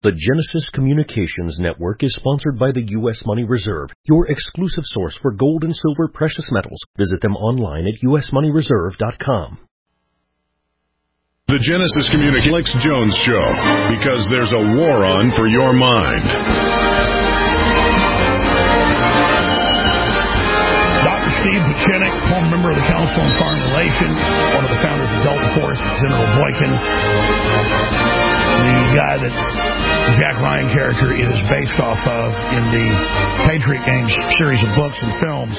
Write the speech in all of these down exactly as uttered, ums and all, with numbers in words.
The Genesis Communications Network is sponsored by the U S Money Reserve, your exclusive source for gold and silver precious metals. Visit them online at u s money reserve dot com. The Genesis Communications Alex Jones Show, because there's a war on for your mind. Doctor Steve Pieczenik, former member of the Council on Foreign Relations, one of the founders of Delta Force, General Boykin, the guy that Jack Ryan character is based off of in the Patriot Games series of books and films,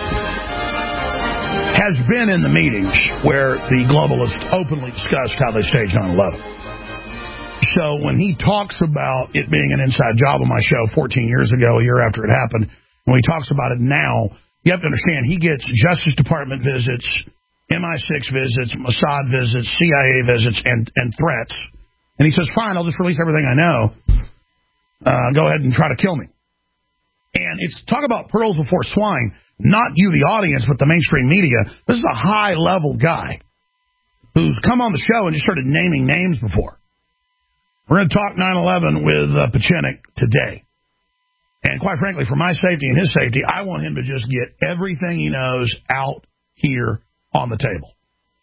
has been in the meetings where the globalists openly discussed how they staged nine eleven. So when he talks about it being an inside job on my show fourteen years ago, a year after it happened, when he talks about it now, you have to understand he gets Justice Department visits, M I six visits, Mossad visits, C I A visits, and, and threats. And he says, fine, I'll just release everything I know. Uh, go ahead and try to kill me. And it's talk about pearls before swine, not you, the audience, but the mainstream media. This is a high-level guy who's come on the show and just started naming names before. We're going to talk nine eleven with uh, Pieczenik today. And quite frankly, for my safety and his safety, I want him to just get everything he knows out here on the table.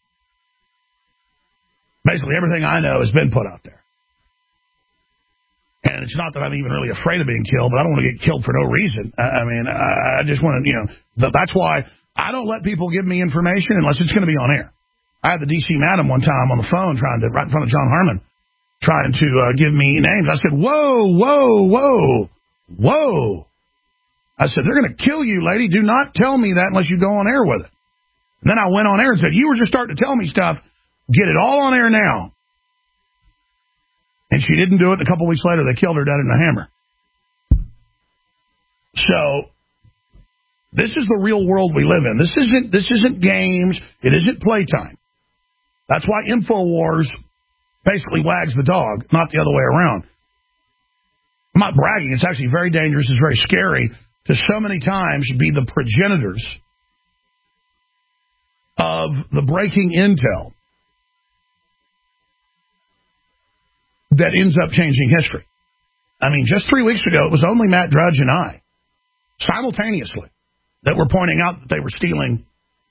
Basically, everything I know has been put out there. And it's not that I'm even really afraid of being killed, but I don't want to get killed for no reason. I mean, I just want to, you know, that's why I don't let people give me information unless it's going to be on air. I had the D C madam one time on the phone trying to, right in front of John Harmon, trying to uh, give me names. I said, whoa, whoa, whoa, whoa. I said, they're going to kill you, lady. Do not tell me that unless you go on air with it. And then I went on air and said, you were just starting to tell me stuff. Get it all on air now. And she didn't do it. A couple weeks later, they killed her dead in a hammer. So, this is the real world we live in. This isn't this isn't games. It isn't playtime. That's why InfoWars basically wags the dog, not the other way around. I'm not bragging. It's actually very dangerous. It's very scary to so many times be the progenitors of the breaking intel that ends up changing history. I mean, just three weeks ago, it was only Matt Drudge and I, simultaneously, that were pointing out that they were stealing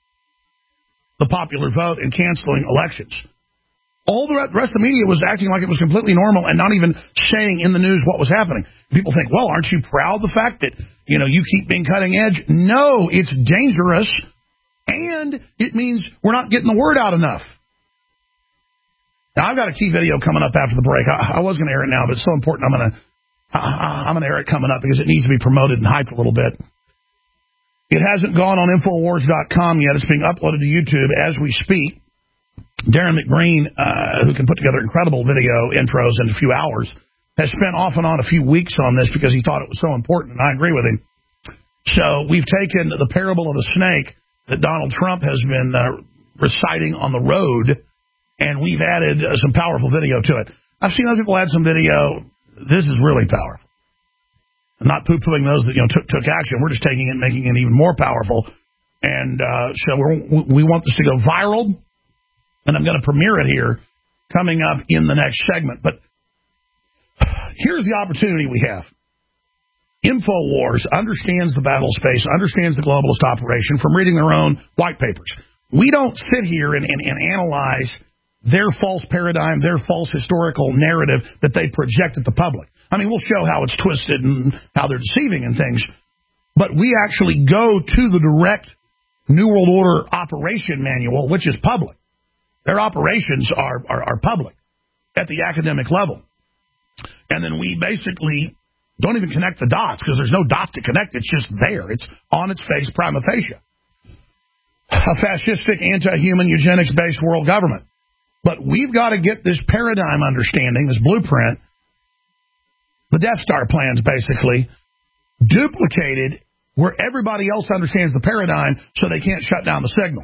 the popular vote and canceling elections. All the rest of the media was acting like it was completely normal and not even saying in the news what was happening. People think, well, aren't you proud of the fact that, you know, you keep being cutting edge? No, it's dangerous, and it means we're not getting the word out enough. Now, I've got a key video coming up after the break. I, I was going to air it now, but it's so important. I'm going to I'm going to air it coming up because it needs to be promoted and hyped a little bit. It hasn't gone on InfoWars dot com yet. It's being uploaded to YouTube as we speak. Darren McBreen, uh, who can put together incredible video intros in a few hours, has spent off and on a few weeks on this because he thought it was so important, and I agree with him. So we've taken the parable of the snake that Donald Trump has been uh, reciting on the road, and we've added uh, some powerful video to it. I've seen other people add some video. This is really powerful. I'm not poo-pooing those that you know took, took action. We're just taking it and making it even more powerful. And uh, so we're, we want this to go viral, and I'm going to premiere it here coming up in the next segment. But here's the opportunity we have. InfoWars understands the battle space, understands the globalist operation from reading their own white papers. We don't sit here and, and, and analyze their false paradigm, their false historical narrative that they project at the public. I mean, we'll show how it's twisted and how they're deceiving and things, but we actually go to the direct New World Order operation manual, which is public. Their operations are, are, are public at the academic level. And then we basically don't even connect the dots because there's no dots to connect. It's just there. It's on its face, prima facie. A fascistic, anti-human, eugenics-based world government. But we've got to get this paradigm understanding, this blueprint, the Death Star plans basically, duplicated where everybody else understands the paradigm so they can't shut down the signal.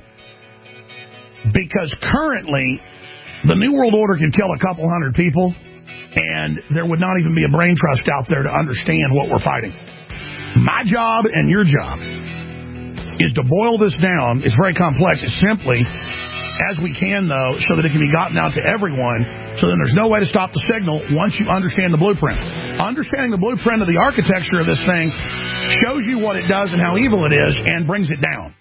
Because currently, the New World Order can kill a couple hundred people, and there would not even be a brain trust out there to understand what we're fighting. My job and your job is to boil this down. It's very complex. It's simply as we can, though, so that it can be gotten out to everyone, so then there's no way to stop the signal once you understand the blueprint. Understanding the blueprint of the architecture of this thing shows you what it does and how evil it is and brings it down.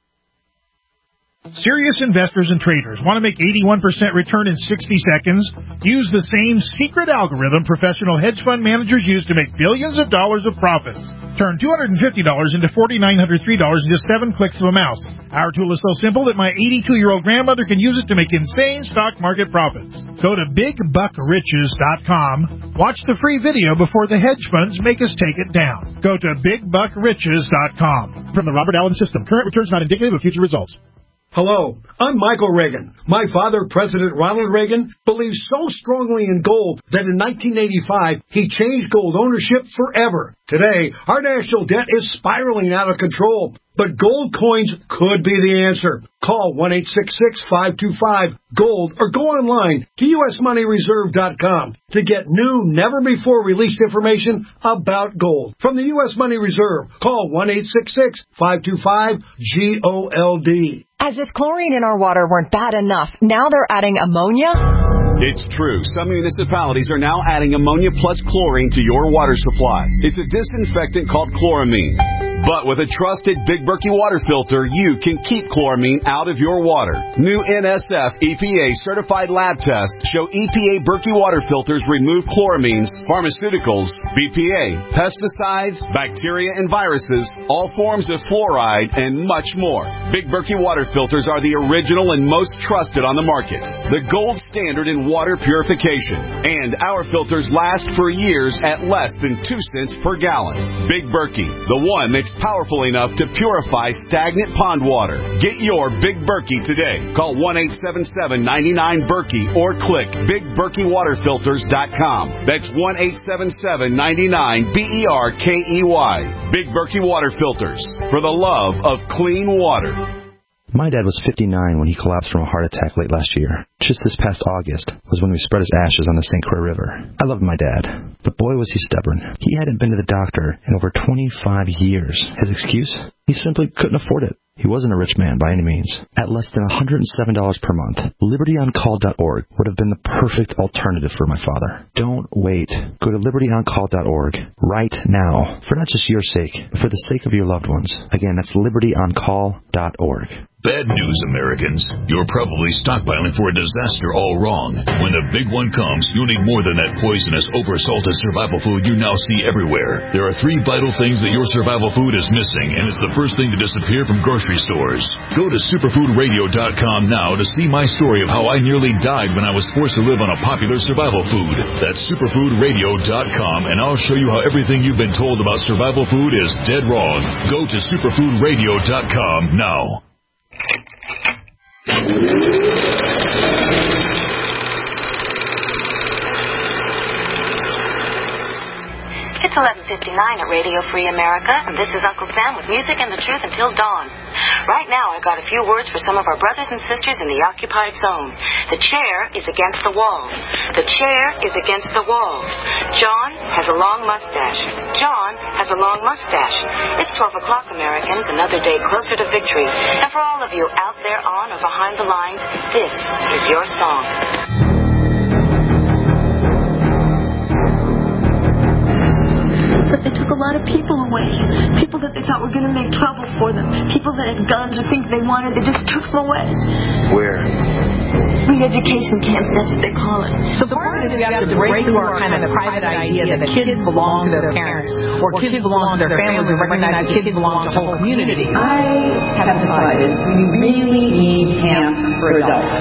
Serious investors and traders want to make eighty-one percent return in sixty seconds? Use the same secret algorithm professional hedge fund managers use to make billions of dollars of profits. Turn two hundred fifty dollars into four thousand nine hundred three dollars in just seven clicks of a mouse. Our tool is so simple that my eighty-two-year-old grandmother can use it to make insane stock market profits. Go to big buck riches dot com. Watch the free video before the hedge funds make us take it down. Go to big buck riches dot com. From the Robert Allen System, current returns not indicative of future results. Hello, I'm Michael Reagan. My father, President Ronald Reagan, believed so strongly in gold that in nineteen eighty-five, he changed gold ownership forever. Today, our national debt is spiraling out of control, but gold coins could be the answer. Call one eight six six, five two five, GOLD or go online to U S money reserve dot com to get new, never-before-released information about gold. From the U S Money Reserve, call one eight six six, five two five, GOLD. As if chlorine in our water weren't bad enough, now they're adding ammonia? It's true. Some municipalities are now adding ammonia plus chlorine to your water supply. It's a disinfectant called chloramine. But with a trusted Big Berkey water filter, you can keep chloramine out of your water. New N S F E P A certified lab tests show E P A Berkey water filters remove chloramines, pharmaceuticals, B P A, pesticides, bacteria and viruses, all forms of fluoride, and much more. Big Berkey water filters are the original and most trusted on the market. The gold standard in water purification. And our filters last for years at less than two cents per gallon. Big Berkey, the one that's powerful enough to purify stagnant pond water. Get your Big Berkey today. Call one eight seven seven, nine nine, Berkey or click big berkey water filters dot com. That's one eight seven seven, nine nine, B E R K E Y. Big Berkey Water Filters. For the love of clean water. My dad was fifty-nine when he collapsed from a heart attack late last year. Just this past August was when we spread his ashes on the Saint Croix River. I loved my dad, but boy was he stubborn. He hadn't been to the doctor in over twenty-five years. His excuse? He simply couldn't afford it. He wasn't a rich man by any means. At less than one hundred seven dollars per month, liberty on call dot org would have been the perfect alternative for my father. Don't wait. Go to liberty on call dot org right now, for not just your sake, but for the sake of your loved ones. Again, that's liberty on call dot org. Bad news, Americans. You're probably stockpiling for a disaster all wrong. When the big one comes, you'll need more than that poisonous, over-salted survival food you now see everywhere. There are three vital things that your survival food is missing, and it's the first thing to disappear from grocery stores. Go to superfood radio dot com now to see my story of how I nearly died when I was forced to live on a popular survival food. That's superfood radio dot com, and I'll show you how everything you've been told about survival food is dead wrong. Go to superfood radio dot com now. It's eleven fifty-nine at Radio Free America, and this is Uncle Sam with music and the truth until dawn. Right now, I've got a few words for some of our brothers and sisters in the occupied zone. The chair is against the wall. The chair is against the wall. John has a long mustache. John has a long mustache. It's twelve o'clock, Americans, another day closer to victory. And for all of you out there on or behind the lines, this is your song. But they took a lot of people away. People that they thought were going to make trouble for them. People that had guns or things they wanted, they just took them away. Where? Re-education camps, that's what they call it. So, so part of it is we have to break through our kind of private idea that kids belong to their parents or kids belong to their families and recognize that kids belong to whole communities. I have decided we really need camps for adults.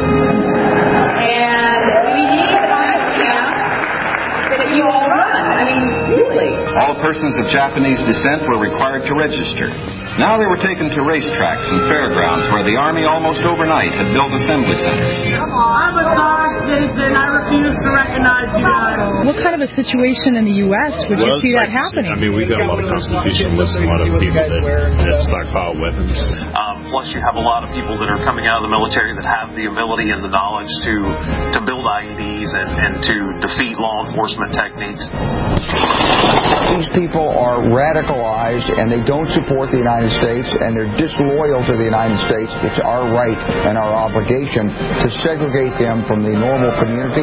And we need the kind of camps that you all run. I mean, really. All persons of Japanese descent were required to register. Now they were taken to racetracks and fairgrounds where the Army almost overnight had built assembly centers. Come on, I'm a dog. civilization. I refuse to recognize you guys. What kind of a situation in the U S would well, you see that like, happening? I mean, we've got a lot of constitutionalists, a lot of people that, that stockpile weapons. Um, plus, you have a lot of people that are coming out of the military that have the ability and the knowledge to, to build I E Ds and, and to defeat law enforcement techniques. These people are radicalized and they don't support the United States and they're disloyal to the United States. It's our right and our obligation to segregate them from the normal community.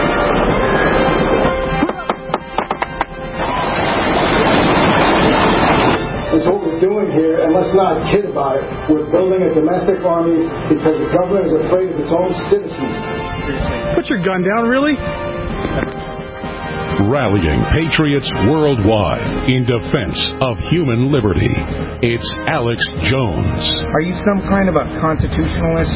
That's what we're doing here, and let's not kid about it. We're building a domestic army because the government is afraid of its own citizens. Put your gun down, really? Rallying patriots worldwide in defense of human liberty. It's Alex Jones. Are you some kind of a constitutionalist?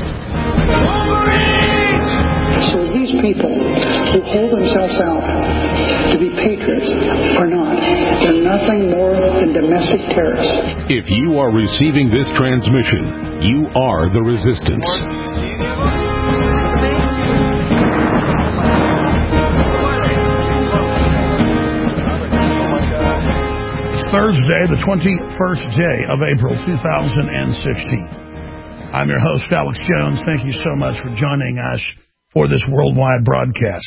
So these people who hold themselves out to be patriots are not. They're nothing more than domestic terrorists. If you are receiving this transmission, you are the resistance. Thursday, the twenty-first day of April, two thousand sixteen. I'm your host, Alex Jones. Thank you so much for joining us for this worldwide broadcast.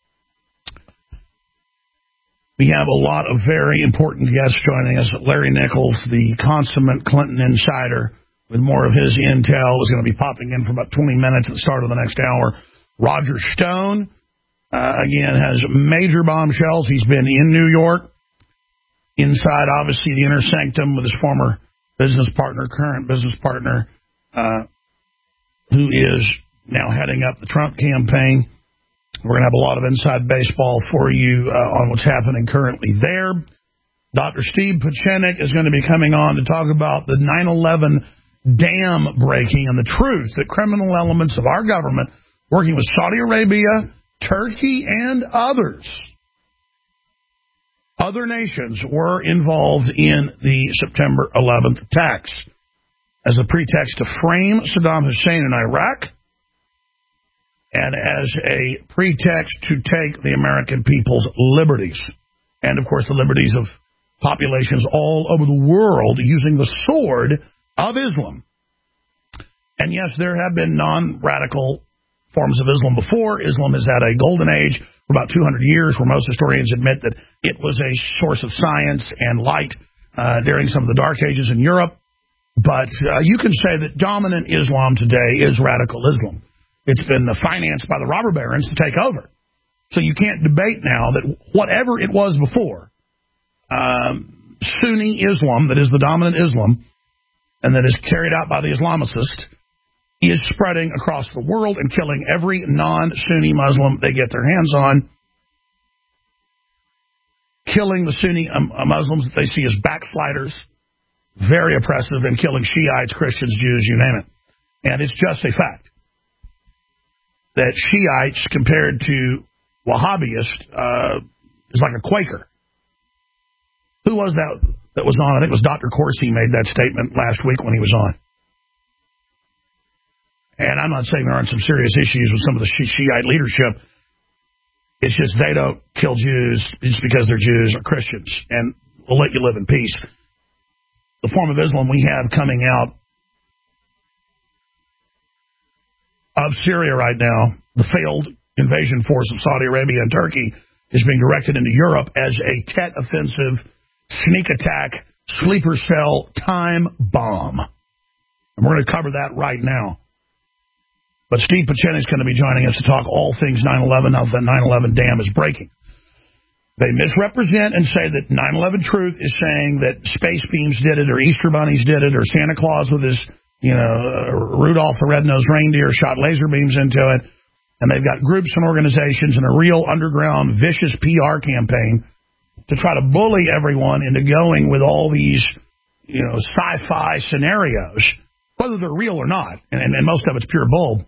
We have a lot of very important guests joining us. Larry Nichols, the consummate Clinton insider, with more of his intel, is going to be popping in for about twenty minutes at the start of the next hour. Roger Stone, uh, again, has major bombshells. He's been in New York. Inside, obviously, the inner sanctum with his former business partner, current business partner, uh, who is now heading up the Trump campaign. We're going to have a lot of inside baseball for you uh, on what's happening currently there. Doctor Steve Pieczenik is going to be coming on to talk about the nine eleven dam breaking and the truth that criminal elements of our government, working with Saudi Arabia, Turkey, and others, Other nations were involved in the September eleventh attacks as a pretext to frame Saddam Hussein in Iraq and as a pretext to take the American people's liberties and, of course, the liberties of populations all over the world using the sword of Islam. And, yes, there have been non-radical forms of Islam before. Islam has had a golden age for about two hundred years, where most historians admit that it was a source of science and light uh, during some of the dark ages in Europe. But uh, you can say that dominant Islam today is radical Islam. It's been financed by the robber barons to take over. So you can't debate now that whatever it was before, um, Sunni Islam, that is the dominant Islam, and that is carried out by the Islamicists, is spreading across the world and killing every non-Sunni Muslim they get their hands on, killing the Sunni um, Muslims that they see as backsliders, very oppressive, and killing Shiites, Christians, Jews, you name it. And it's just a fact that Shiites, compared to Wahhabists, uh, is like a Quaker. Who was that that was on? I think it was Doctor Corsi made that statement last week when he was on. And I'm not saying there aren't some serious issues with some of the Shiite leadership. It's just they don't kill Jews just because they're Jews or Christians, and we'll let you live in peace. The form of Islam we have coming out of Syria right now, the failed invasion force of Saudi Arabia and Turkey, is being directed into Europe as a Tet offensive, sneak attack, sleeper cell, time bomb. And we're going to cover that right now. But Steve Pieczenik is going to be joining us to talk all things nine eleven, how the nine eleven dam is breaking. They misrepresent and say that nine eleven Truth is saying that space beams did it, or Easter bunnies did it, or Santa Claus with his, you know, uh, Rudolph the Red-Nosed Reindeer shot laser beams into it. And they've got groups and organizations and a real underground vicious P R campaign to try to bully everyone into going with all these, you know, sci-fi scenarios, whether they're real or not. And, and, and most of it's pure bull,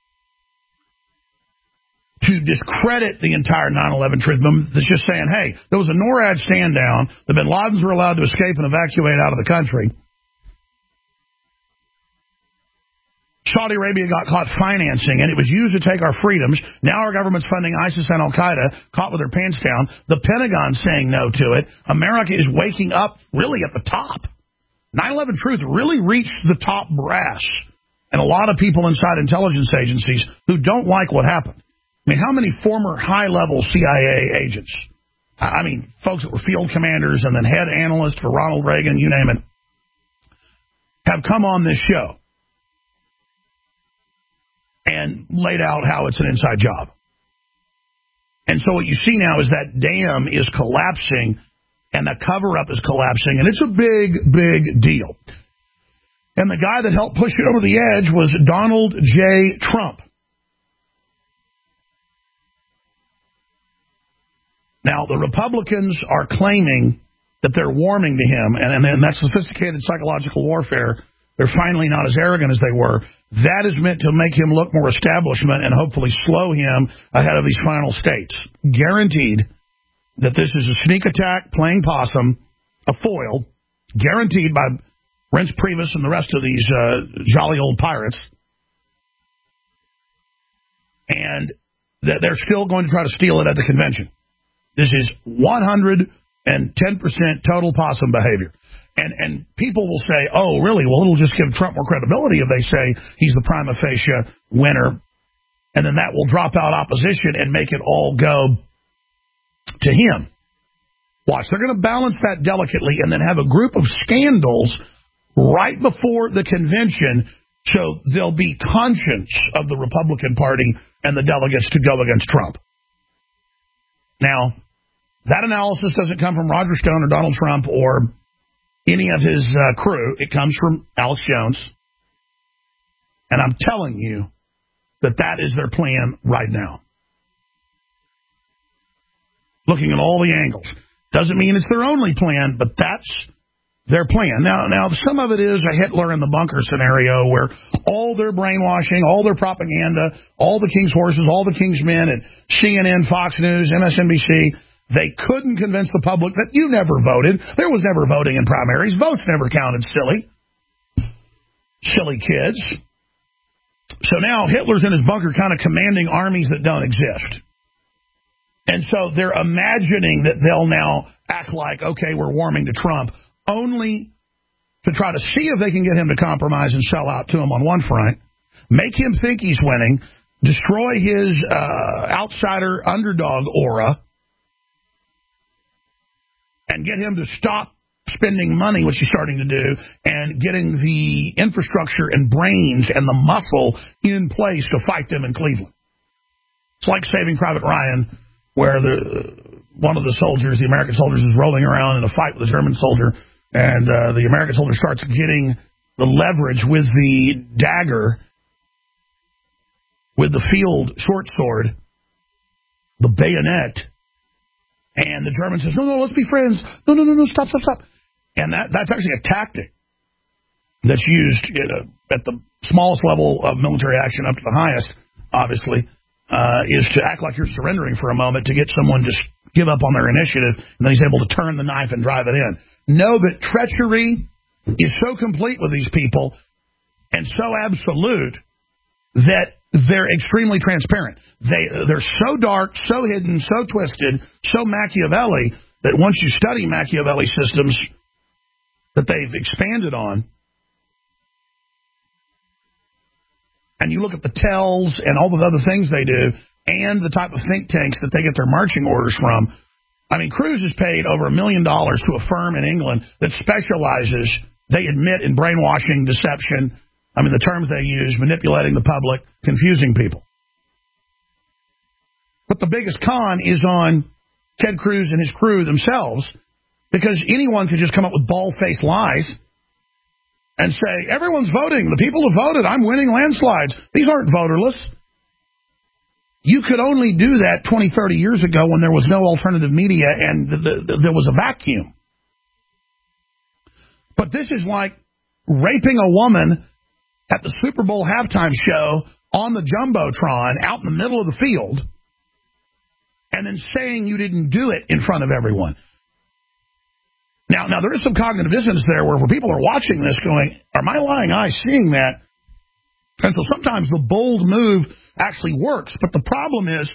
to discredit the entire nine eleven truth movement that's just saying, hey, there was a NORAD stand down, the bin Ladens were allowed to escape and evacuate out of the country. Saudi Arabia got caught financing, and it was used to take our freedoms. Now our government's funding ISIS and Al-Qaeda, caught with their pants down. The Pentagon's saying no to it. America is waking up really at the top. nine eleven Truth really reached the top brass. And a lot of people inside intelligence agencies who don't like what happened. I mean, how many former high-level C I A agents, I mean, folks that were field commanders and then head analysts for Ronald Reagan, you name it, have come on this show and laid out how it's an inside job. And so what you see now is that dam is collapsing and the cover-up is collapsing, and it's a big, big deal. And the guy that helped push it over the edge was Donald J. Trump. Now, the Republicans are claiming that they're warming to him, and, and that's sophisticated psychological warfare. They're finally not as arrogant as they were. That is meant to make him look more establishment and hopefully slow him ahead of these final states. Guaranteed that this is a sneak attack, playing possum, a foil, guaranteed by Reince Priebus and the rest of these uh, jolly old pirates. And that they're still going to try to steal it at the convention. This is one hundred ten percent total possum behavior. And and people will say, oh, really? Well, it'll just give Trump more credibility if they say he's the prima facie winner. And then that will drop out opposition and make it all go to him. Watch, they're going to balance that delicately and then have a group of scandals right before the convention, so there'll be conscience of the Republican Party and the delegates to go against Trump. Now, that analysis doesn't come from Roger Stone or Donald Trump or any of his uh, crew. It comes from Alex Jones. And I'm telling you that that is their plan right now. Looking at all the angles. Doesn't mean it's their only plan, but that's their plan. Now, now some of it is a Hitler in the bunker scenario where all their brainwashing, all their propaganda, all the king's horses, all the king's men at C N N, Fox News, M S N B C, they couldn't convince the public that you never voted. There was never voting in primaries. Votes never counted, silly. Silly kids. So now Hitler's in his bunker kind of commanding armies that don't exist. And so they're imagining that they'll now act like, okay, we're warming to Trump, only to try to see if they can get him to compromise and sell out to him on one front, make him think he's winning, destroy his uh, outsider underdog aura, and get him to stop spending money, which he's starting to do, and getting the infrastructure and brains and the muscle in place to fight them in Cleveland. It's like Saving Private Ryan, where the one of the soldiers, the American soldiers, is rolling around in a fight with a German soldier, and uh, the American soldier starts getting the leverage with the dagger, with the field short sword, the bayonet, and the German says, no, no, let's be friends. No, no, no, no, stop, stop, stop. And that that's actually a tactic that's used in a, at the smallest level of military action up to the highest, obviously, uh, is to act like you're surrendering for a moment to get someone to give up on their initiative, and then he's able to turn the knife and drive it in. Know that treachery is so complete with these people and so absolute that they're extremely transparent. They, they're so dark, so hidden, so twisted, so Machiavelli, that once you study Machiavelli systems that they've expanded on, and you look at the tells and all the other things they do, and the type of think tanks that they get their marching orders from. I mean, Cruz is paid over a million dollars to a firm in England that specializes, they admit, in brainwashing, deception. I mean, the terms they use, manipulating the public, confusing people. But the biggest con is on Ted Cruz and his crew themselves, because anyone could just come up with bald-faced lies and say, everyone's voting. The people have voted. I'm winning landslides. These aren't voterless. You could only do that twenty, thirty years ago when there was no alternative media and the, the, the, there was a vacuum. But this is like raping a woman at the Super Bowl halftime show on the Jumbotron out in the middle of the field and then saying you didn't do it in front of everyone. Now, now there is some cognitive dissonance there where, where people are watching this going, are my lying eyes seeing that? And so sometimes the bold move actually works, but the problem is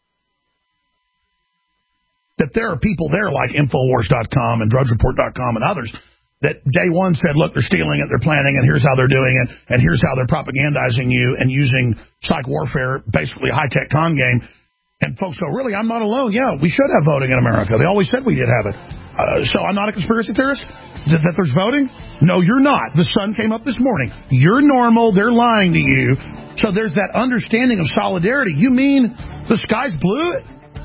that there are people there like Infowars dot com and Drudge Report dot com and others that day one said, look, they're stealing it, they're planning it, here's how they're doing it, and here's how they're propagandizing you and using psych warfare, basically a high-tech con game. And folks go, really, I'm not alone. Yeah, we should have voting in America. They always said we did have it. Uh, so I'm not a conspiracy theorist? That, that there's voting? No, you're not. The sun came up this morning. You're normal. They're lying to you. So there's that understanding of solidarity. You mean the sky's blue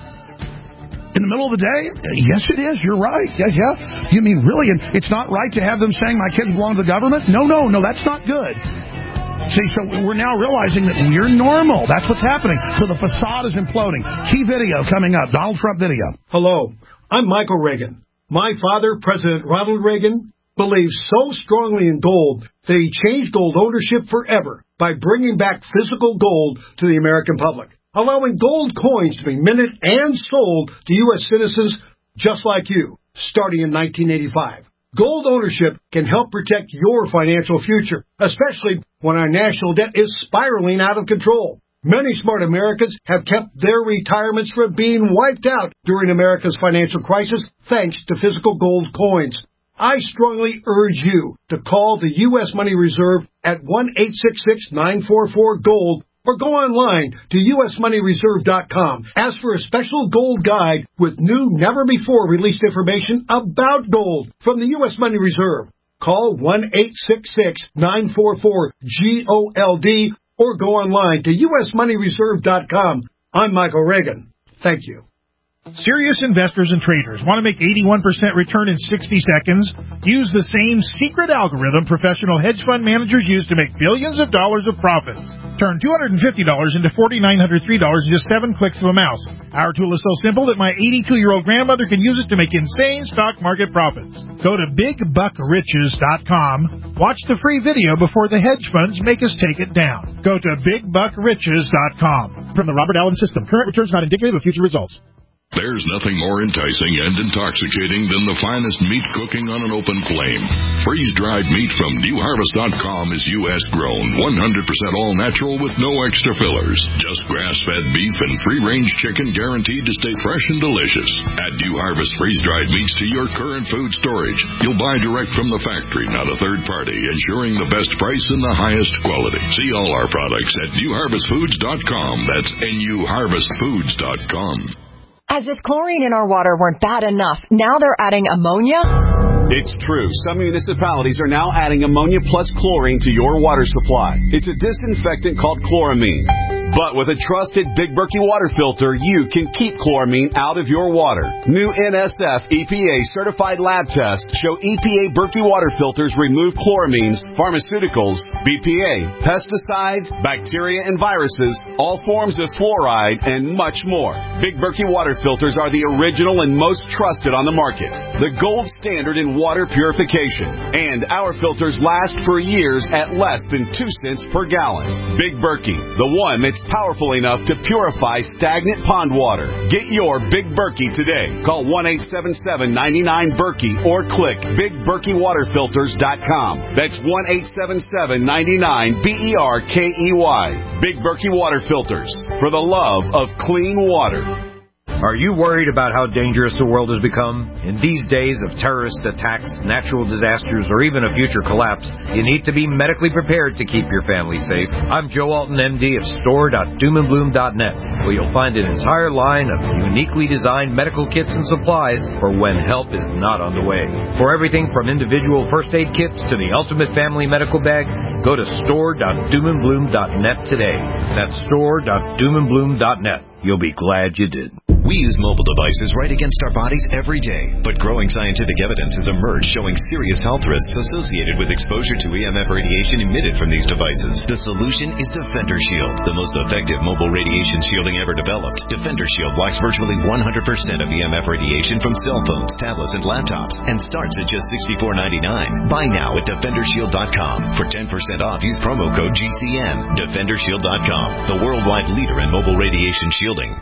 in the middle of the day? Yes, it is. You're right. Yeah, yeah. You mean really? And it's not right to have them saying my kids belong to the government? No, no, no, that's not good. See, so we're now realizing that we're normal. That's what's happening. So the facade is imploding. Key video coming up. Donald Trump video. Hello. I'm Michael Reagan. My father, President Ronald Reagan, believes so strongly in gold that he changed gold ownership forever by bringing back physical gold to the American public, allowing gold coins to be minted and sold to U S citizens just like you, starting in nineteen eighty-five. Gold ownership can help protect your financial future, especially when our national debt is spiraling out of control. Many smart Americans have kept their retirements from being wiped out during America's financial crisis thanks to physical gold coins. I strongly urge you to call the U S Money Reserve at one eight six six, nine four four, GOLD or go online to U S money reserve dot com. Ask for a special gold guide with new, never-before-released information about gold from the U S Money Reserve. Call one eight six six, nine four four, GOLD or go online to U S money reserve dot com. I'm Michael Reagan. Thank you. Serious investors and traders want to make eighty-one percent return in sixty seconds? Use the same secret algorithm professional hedge fund managers use to make billions of dollars of profits. Turn two hundred fifty dollars into four thousand nine hundred three dollars in just seven clicks of a mouse. Our tool is so simple that my eighty-two-year-old grandmother can use it to make insane stock market profits. Go to big buck riches dot com. Watch the free video before the hedge funds make us take it down. Go to big buck riches dot com. From the Robert Allen System, current returns not indicative of future results. There's nothing more enticing and intoxicating than the finest meat cooking on an open flame. Freeze-dried meat from new harvest dot com is U S grown, one hundred percent all natural with no extra fillers. Just grass-fed beef and free-range chicken guaranteed to stay fresh and delicious. Add New Harvest freeze-dried meats to your current food storage. You'll buy direct from the factory, not a third party, ensuring the best price and the highest quality. See all our products at new harvest foods dot com. That's N U harvest foods dot com. As if chlorine in our water weren't bad enough, now they're adding ammonia? It's true. Some municipalities are now adding ammonia plus chlorine to your water supply. It's a disinfectant called chloramine. But with a trusted Big Berkey water filter, you can keep chloramine out of your water. New N S F E P A certified lab tests show E P A Berkey water filters remove chloramines, pharmaceuticals, B P A, pesticides, bacteria and viruses, all forms of fluoride, and much more. Big Berkey water filters are the original and most trusted on the market. The gold standard in water purification. And our filters last for years at less than two cents per gallon. Big Berkey, the one that's powerful enough to purify stagnant pond water. Get your Big Berkey today. Call one eight seven seven, nine nine, Berkey or click big berkey water filters dot com. That's one eight seven seven, nine nine, B E R K E Y. Big Berkey Water Filters, for the love of clean water. Are you worried about how dangerous the world has become? In these days of terrorist attacks, natural disasters, or even a future collapse, you need to be medically prepared to keep your family safe. I'm Joe Alton, M D of store dot doom and bloom dot net, where you'll find an entire line of uniquely designed medical kits and supplies for when help is not on the way. For everything from individual first aid kits to the ultimate family medical bag, go to store dot doom and bloom dot net today. That's store dot doom and bloom dot net. You'll be glad you did. We use mobile devices right against our bodies every day, but growing scientific evidence has emerged showing serious health risks associated with exposure to E M F radiation emitted from these devices. The solution is Defender Shield, the most effective mobile radiation shielding ever developed. Defender Shield blocks virtually one hundred percent of E M F radiation from cell phones, tablets, and laptops, and starts at just sixty-four ninety-nine. Buy now at defender shield dot com. For ten percent off, use promo code G C N. defender shield dot com, the worldwide leader in mobile radiation shielding.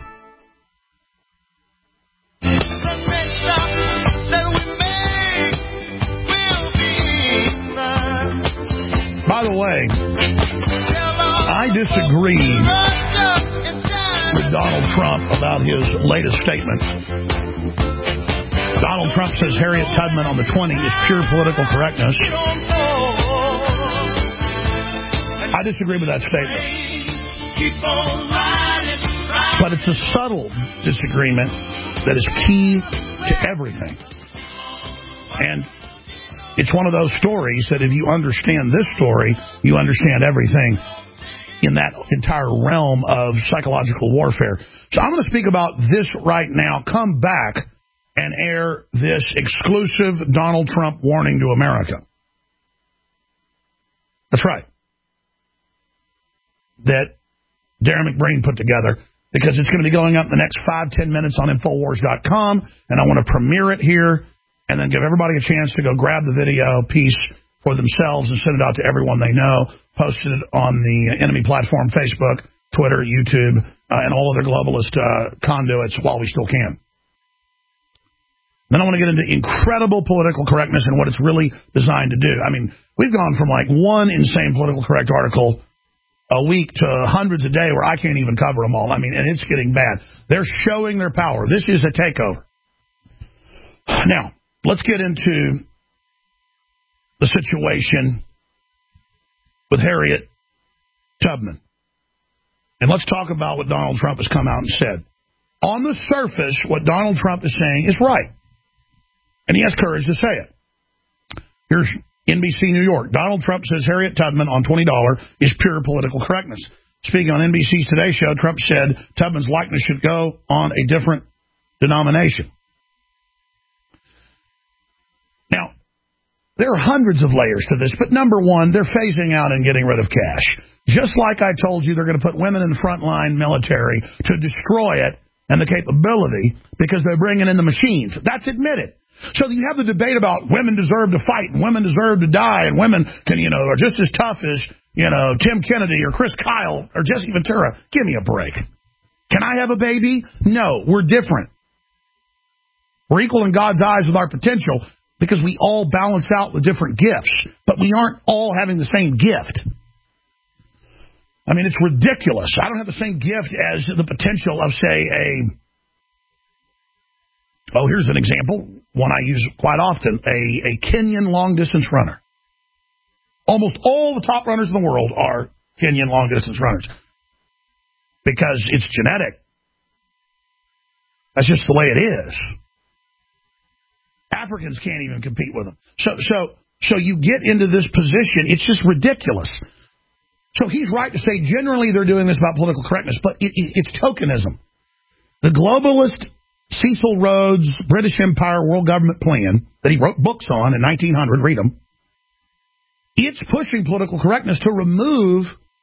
By the way, I disagree with Donald Trump about his latest statement. Donald Trump says Harriet Tubman on the twenty is pure political correctness. I disagree with that statement. But it's a subtle disagreement that is key to everything. And it's one of those stories that if you understand this story, you understand everything in that entire realm of psychological warfare. So I'm going to speak about this right now. Come back and air this exclusive Donald Trump warning to America. That's right. That Darren McBreen put together, because it's going to be going up in the next five, ten minutes on Infowars dot com, and I want to premiere it here and then give everybody a chance to go grab the video piece for themselves and send it out to everyone they know, posted it on the enemy platform, Facebook, Twitter, YouTube, uh, and all other globalist uh, conduits while we still can. Then I want to get into incredible political correctness and what it's really designed to do. I mean, we've gone from like one insane political correct article a week to hundreds a day where I can't even cover them all. I mean, and it's getting bad. They're showing their power. This is a takeover. Now, let's get into the situation with Harriet Tubman. And let's talk about what Donald Trump has come out and said. On the surface, what Donald Trump is saying is right. And he has courage to say it. Here's N B C New York. Donald Trump says Harriet Tubman on twenty dollars is pure political correctness. Speaking on N B C's Today Show, Trump said Tubman's likeness should go on a different denomination. Now, there are hundreds of layers to this, but number one, they're phasing out and getting rid of cash. Just like I told you, they're going to put women in the frontline military to destroy it and the capability because they're bringing in the machines. That's admitted. So you have the debate about women deserve to fight and women deserve to die and women can, you know, are just as tough as, you know, Tim Kennedy or Chris Kyle or Jesse Ventura. Give me a break. Can I have a baby? No, we're different. We're equal in God's eyes with our potential because we all balance out with different gifts, but we aren't all having the same gift. I mean, it's ridiculous. I don't have the same gift as the potential of, say, a... Oh, here's an example, one I use quite often, a, a Kenyan long-distance runner. Almost all the top runners in the world are Kenyan long-distance runners because it's genetic. That's just the way it is. Africans can't even compete with them. So, so, so you get into this position, it's just ridiculous. So he's right to say generally they're doing this about political correctness, but it, it, it's tokenism. The globalist Cecil Rhodes' British Empire World Government Plan that he wrote books on in nineteen hundred, read them, it's pushing political correctness to remove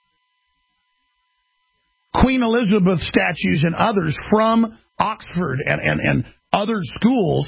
Queen Elizabeth statues and others from Oxford and, and, and other schools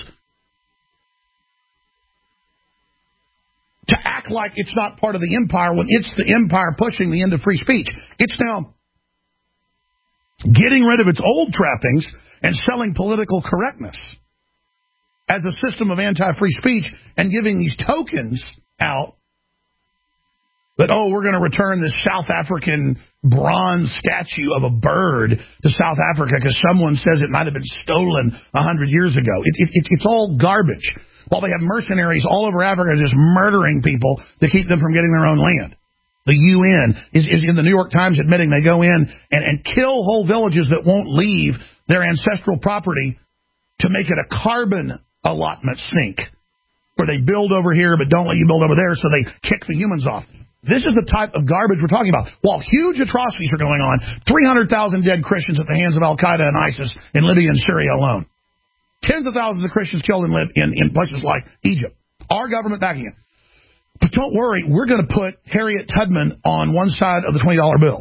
to act like it's not part of the empire when it's the empire pushing the end of free speech. It's now getting rid of its old trappings and selling political correctness as a system of anti-free speech and giving these tokens out that, oh, we're going to return this South African bronze statue of a bird to South Africa because someone says it might have been stolen one hundred years ago. It, it, it, it's all garbage. While they have mercenaries all over Africa just murdering people to keep them from getting their own land. The U N is, is in the New York Times admitting they go in and, and kill whole villages that won't leave their ancestral property to make it a carbon allotment sink, where they build over here but don't let you build over there, so they kick the humans off. This is the type of garbage we're talking about. While huge atrocities are going on, three hundred thousand dead Christians at the hands of Al-Qaeda and ISIS in Libya and Syria alone. Tens of thousands of Christians killed in, in, in places like Egypt. Our government backing it. But don't worry, we're going to put Harriet Tubman on one side of the twenty dollar bill.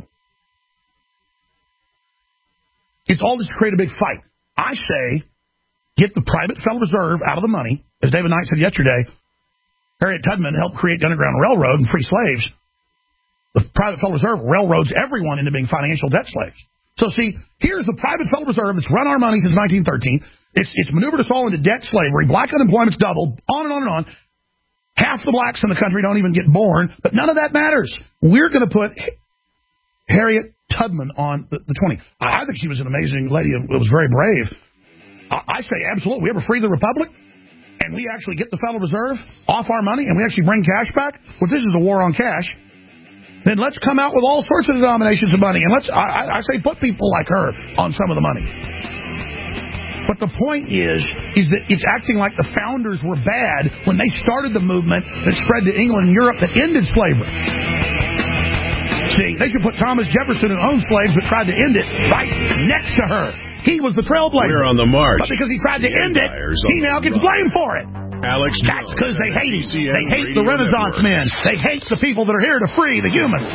It's all just to create a big fight. I say, get the private Federal Reserve out of the money. As David Knight said yesterday, Harriet Tubman helped create the Underground Railroad and free slaves. The private Federal Reserve railroads everyone into being financial debt slaves. So see, here's the private Federal Reserve that's run our money since nineteen thirteen. It's, it's maneuvered us all into debt slavery. Black unemployment's doubled, on and on and on. Half the blacks in the country don't even get born, but none of that matters. We're going to put Harriet Tubman on the, the twenty. I, I think she was an amazing lady. It was very brave. I, I say absolutely. We ever free the republic, and we actually get the Federal Reserve off our money, and we actually bring cash back, well, this is a war on cash, then let's come out with all sorts of denominations of money, and let's, I, I say, put people like her on some of the money. But the point is, is that it's acting like the founders were bad when they started the movement that spread to England and Europe that ended slavery. See, they should put Thomas Jefferson, who owned slaves but tried to end it, right next to her. He was the trailblazer. We're on the march. But because he tried to end it, he now gets blamed for it. Alex That's because they hate him. They hate the Renaissance men. They hate the people that are here to free the humans.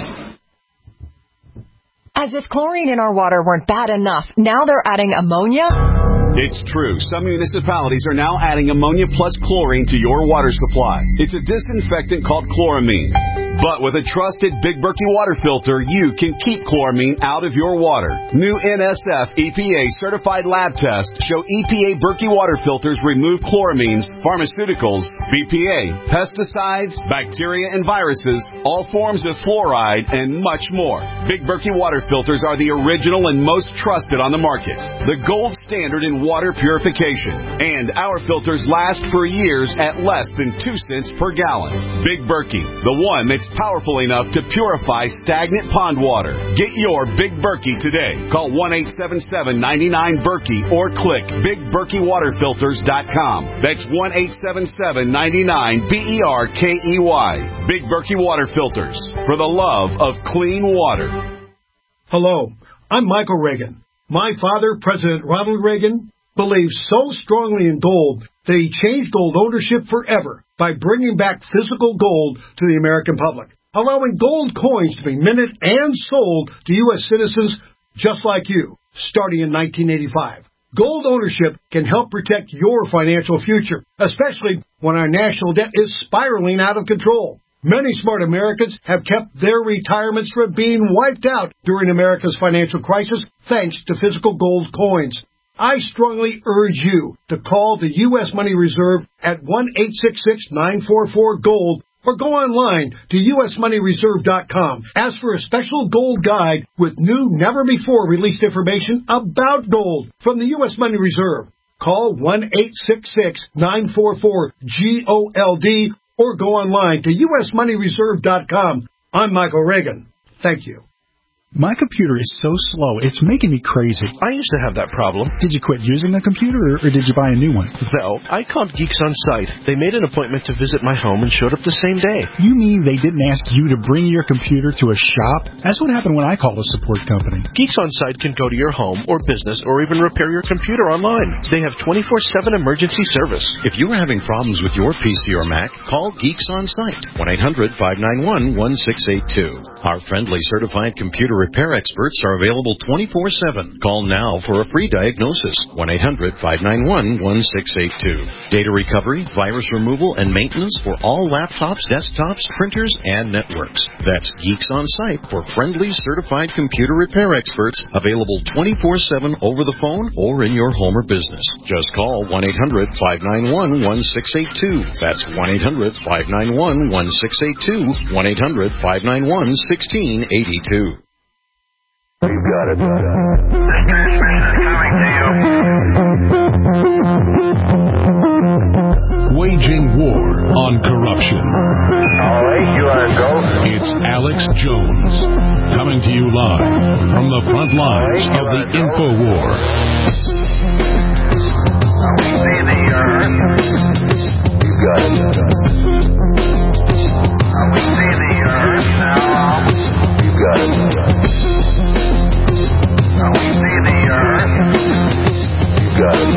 As if chlorine in our water weren't bad enough, now they're adding ammonia? It's true. Some municipalities are now adding ammonia plus chlorine to your water supply. It's a disinfectant called chloramine. But with a trusted Big Berkey water filter, you can keep chloramine out of your water. New N S F E P A certified lab tests show E P A Berkey water filters remove chloramines, pharmaceuticals, B P A, pesticides, bacteria and viruses, all forms of fluoride, and much more. Big Berkey water filters are the original and most trusted on the market. The gold standard in water purification. And our filters last for years at less than two cents per gallon. Big Berkey, the one that's powerful enough to purify stagnant pond water. Get your Big Berkey today. Call one eight seven seven, nine nine, Berkey or click big berkey water filters dot com. That's one eight seven seven, nine nine, B E R K E Y. Big Berkey Water Filters. For the love of clean water. Hello, I'm Michael Reagan. My father, President Ronald Reagan, believed so strongly in gold that he changed gold ownership forever by bringing back physical gold to the American public, allowing gold coins to be minted and sold to U S citizens just like you, starting in nineteen eighty-five. Gold ownership can help protect your financial future, especially when our national debt is spiraling out of control. Many smart Americans have kept their retirements from being wiped out during America's financial crisis thanks to physical gold coins. I strongly urge you to call the U S Money Reserve at one eight six six, nine four four, GOLD or go online to U S money reserve dot com. Ask for a special gold guide with new, never-before-released information about gold from the U S Money Reserve. Call one eight six six, nine four four, GOLD or go online to U S money reserve dot com. I'm Michael Reagan. Thank you. My computer is so slow, it's making me crazy. I used to have that problem. Did you quit using the computer, or did you buy a new one? No, I called Geeks On Site. They made an appointment to visit my home and showed up the same day. You mean they didn't ask you to bring your computer to a shop? That's what happened when I called a support company. Geeks On Site can go to your home or business or even repair your computer online. They have twenty-four seven emergency service. If you are having problems with your P C or Mac, call Geeks On Site, one eight hundred, five nine one, one six eight two. Our friendly certified computer repair experts are available twenty-four seven. Call now for a free diagnosis, one eight hundred, five nine one, one six eight two. Data recovery, virus removal, and maintenance for all laptops, desktops, printers, and networks. That's Geeks On Site for friendly certified computer repair experts, available twenty-four seven over the phone or in your home or business. Just call one eight hundred, five nine one, one six eight two. That's one eight hundred, five nine one, one six eight two, one eight hundred, five nine one, one six eight two. You got it. This transmission is coming to you. Waging war on corruption. All right, you are go. It's Alex Jones, coming to you live from the front lines right, of the info war. Now we see the earth. You got it. Now we see the earth now. You got it. Now we see the earth. You got it.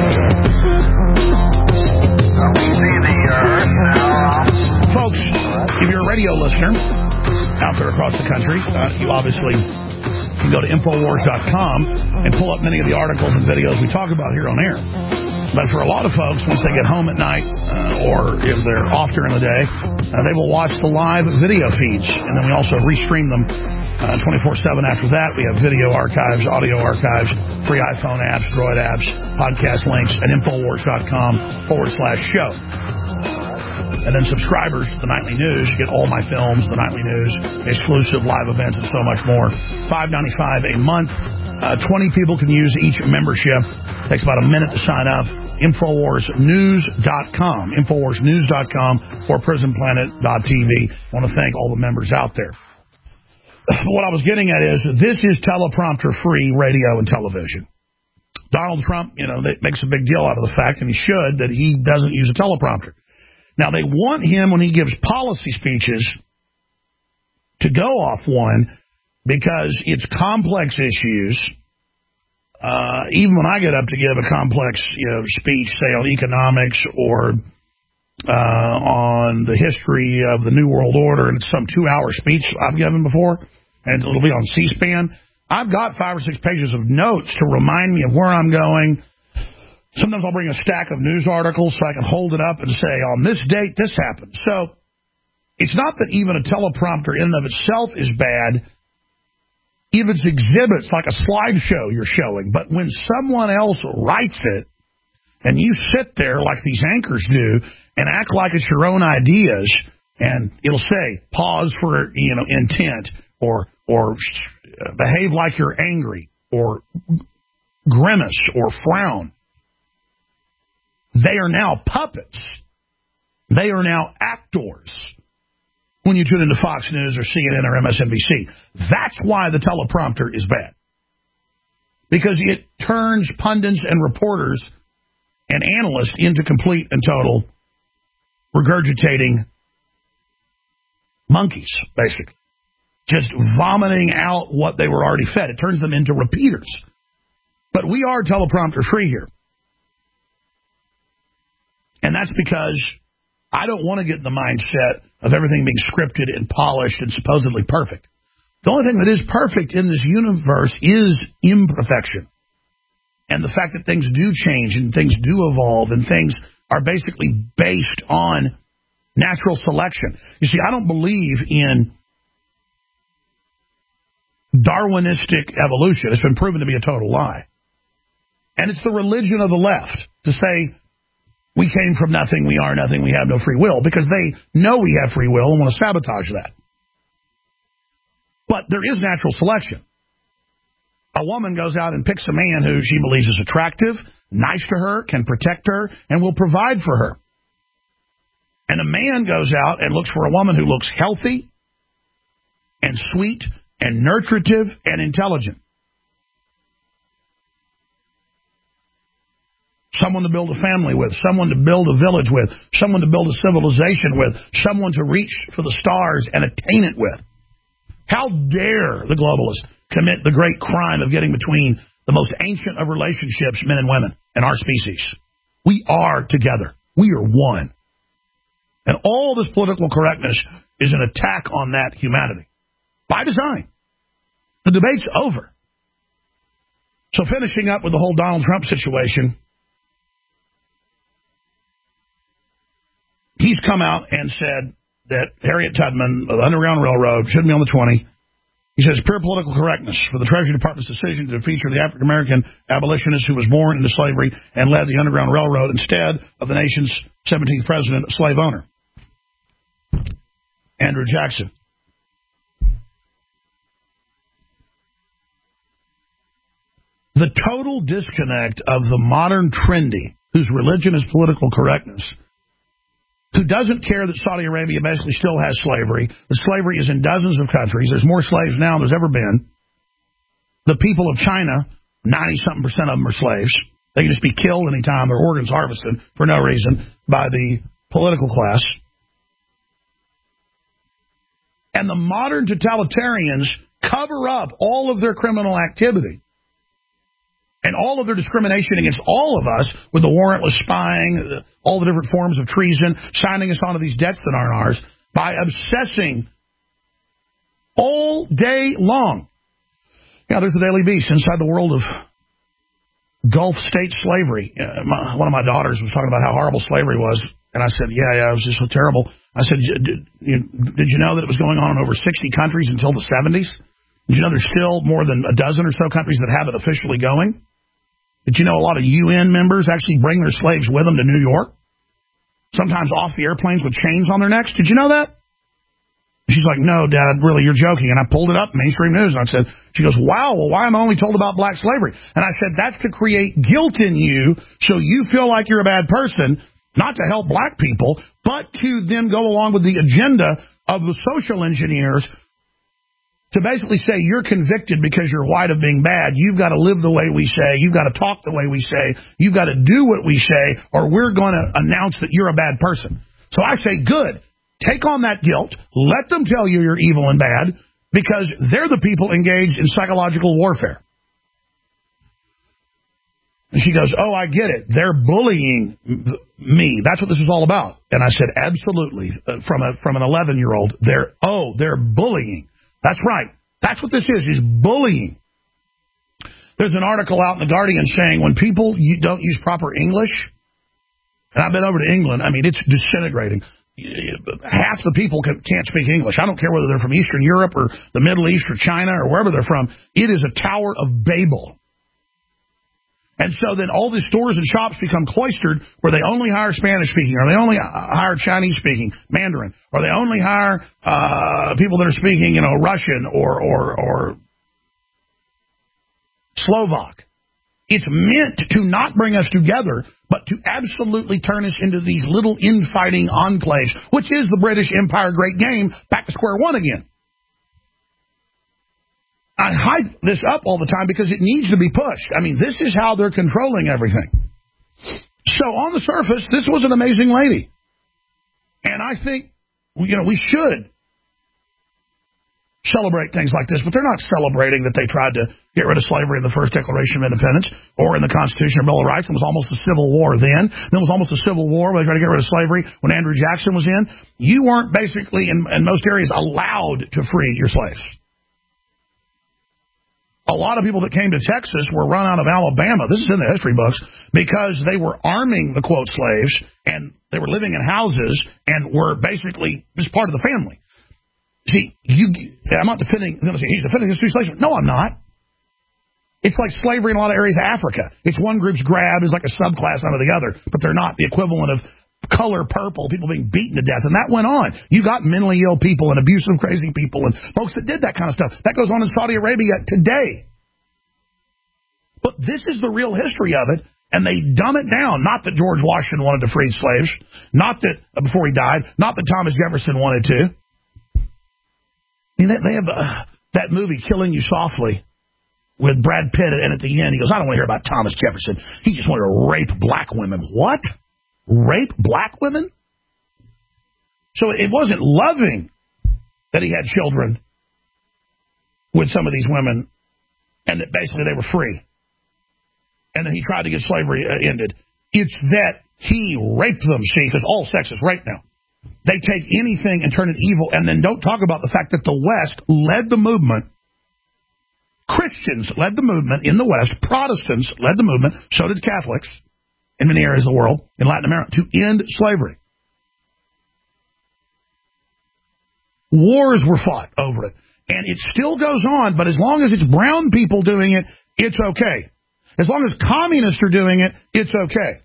Now we see the earth now. Folks, if you're a radio listener out there across the country, uh, you obviously can go to infowars dot com and pull up many of the articles and videos we talk about here on air. But for a lot of folks, once they get home at night, uh, or if they're off during the day, uh, they will watch the live video feeds. And then we also restream them uh, twenty-four seven after that. We have video archives, audio archives, free iPhone apps, Droid apps, podcast links at infowars dot com forward slash show. And then subscribers to the Nightly News, you get all my films, the Nightly News, exclusive live events, and so much more. five ninety-five a month. Uh, twenty people can use each membership. Takes about a minute to sign up. Infowars News dot com. Infowars News dot com or Prison Planet dot T V. I want to thank all the members out there. What I was getting at is this is teleprompter-free radio and television. Donald Trump, you know, makes a big deal out of the fact, and he should, that he doesn't use a teleprompter. Now, they want him, when he gives policy speeches, to go off one because it's complex issues. Uh, even when I get up to give a complex, you know, speech, say on economics or uh, on the history of the New World Order, and it's some two-hour speech I've given before, and it'll be on C-SPAN, I've got five or six pages of notes to remind me of where I'm going. Sometimes I'll bring a stack of news articles so I can hold it up and say, on this date, this happened. So it's not that even a teleprompter in and of itself is bad. If it's exhibits, like a slideshow you're showing, but when someone else writes it, and you sit there like these anchors do and act like it's your own ideas, and it'll say, pause for, you know, intent, or or behave like you're angry, or grimace, or frown. They are now puppets. They are now actors. When you tune into Fox News or C N N or M S N B C. That's why the teleprompter is bad. Because it turns pundits and reporters and analysts into complete and total regurgitating monkeys, basically. Just vomiting out what they were already fed. It turns them into repeaters. But we are teleprompter free here. And that's because I don't want to get in the mindset of everything being scripted and polished and supposedly perfect. The only thing that is perfect in this universe is imperfection. And the fact that things do change and things do evolve and things are basically based on natural selection. You see, I don't believe in Darwinistic evolution. It's been proven to be a total lie. And it's the religion of the left to say, we came from nothing, we are nothing, we have no free will, because they know we have free will and want to sabotage that. But there is natural selection. A woman goes out and picks a man who she believes is attractive, nice to her, can protect her, and will provide for her. And a man goes out and looks for a woman who looks healthy and sweet and nurturative and intelligent. Someone to build a family with, someone to build a village with, someone to build a civilization with, someone to reach for the stars and attain it with. How dare the globalists commit the great crime of getting between the most ancient of relationships, men and women, and our species. We are together. We are one. And all this political correctness is an attack on that humanity. By design. The debate's over. So finishing up with the whole Donald Trump situation, he's come out and said that Harriet Tubman of the Underground Railroad shouldn't be on the twenty. He says pure political correctness for the Treasury Department's decision to feature the African-American abolitionist who was born into slavery and led the Underground Railroad instead of the nation's seventeenth president, slave owner, Andrew Jackson. The total disconnect of the modern trendy, whose religion is political correctness, who doesn't care that Saudi Arabia basically still has slavery, that slavery is in dozens of countries, there's more slaves now than there's ever been. The people of China, ninety-something percent of them are slaves. They can just be killed anytime their organs harvested for no reason by the political class. And the modern totalitarians cover up all of their criminal activity and all of their discrimination against all of us with the warrantless spying, all the different forms of treason, signing us onto these debts that aren't ours, by obsessing all day long. Yeah, there's the Daily Beast inside the world of Gulf state slavery. Uh, my, one of my daughters was talking about how horrible slavery was, and I said, yeah, yeah, it was just so terrible. I said, did you, did you know that it was going on in over sixty countries until the seventies? Did you know there's still more than a dozen or so countries that have it officially going? Did you know a lot of U N members actually bring their slaves with them to New York? sometimes off the airplanes with chains on their necks. Did you know that? She's like, no, Dad, really, you're joking. And I pulled it up, mainstream news, and I said, she goes, wow, well, why am I only told about black slavery? And I said, that's to create guilt in you so you feel like you're a bad person, not to help black people, but to then go along with the agenda of the social engineers to basically say you're convicted because you're white of being bad. You've got to live the way we say. You've got to talk the way we say. You've got to do what we say, or we're going to announce that you're a bad person. So I say, good. Take on that guilt. Let them tell you you're evil and bad, because they're the people engaged in psychological warfare. And she goes, oh, I get it. They're bullying me. That's what this is all about. And I said, absolutely. Uh, from a from an eleven-year-old, they're, oh, they're bullying. That's right. That's what this is, is bullying. There's an article out in The Guardian saying when people you don't use proper English, and I've been over to England, I mean, it's disintegrating. Half the people can, can't speak English. I don't care whether they're from Eastern Europe or the Middle East or China or wherever they're from. It is a Tower of Babel. And so then all the stores and shops become cloistered where they only hire Spanish-speaking, or they only hire Chinese-speaking, Mandarin, or they only hire uh, people that are speaking, you know, Russian or, or, or Slovak. It's meant to not bring us together, but to absolutely turn us into these little infighting enclaves, which is the British Empire Great Game, back to square one again. I hype this up all the time because it needs to be pushed. I mean, this is how they're controlling everything. So on the surface, this was an amazing lady. And I think, you know, we should celebrate things like this, but they're not celebrating that they tried to get rid of slavery in the first Declaration of Independence or in the Constitution or Bill of Rights. It was almost a civil war then. Then it was almost a civil war where they tried to get rid of slavery when Andrew Jackson was in. You weren't basically, in, in most areas, allowed to free your slaves. A lot of people that came to Texas were run out of Alabama. This is in the history books because they were arming the, quote, slaves, and they were living in houses and were basically just part of the family. See, you, I'm not defending, he's defending this slavery. No, I'm not. It's like slavery in a lot of areas of Africa. It's one group's grab is like a subclass under the other, but they're not the equivalent of color purple, people being beaten to death. And that went on. You got mentally ill people and abusive, crazy people and folks that did that kind of stuff. That goes on in Saudi Arabia today. But this is the real history of it, and they dumb it down. Not that George Washington wanted to free slaves, not that, uh, before he died, not that Thomas Jefferson wanted to. I mean, they, they have uh, that movie, Killing You Softly, with Brad Pitt, and at the end he goes, I don't want to hear about Thomas Jefferson. He just wanted to rape black women. What? Rape black women? So it wasn't loving that he had children with some of these women and that basically they were free. And then he tried to get slavery uh, ended. It's that he raped them, see, because all sex is rape now. They take anything and turn it evil, and then don't talk about the fact that the West led the movement. Christians led the movement in the West. Protestants led the movement. So did Catholics in many areas of the world, in Latin America, to end slavery. Wars were fought over it. And it still goes on, but as long as it's brown people doing it, it's okay. As long as communists are doing it, it's okay.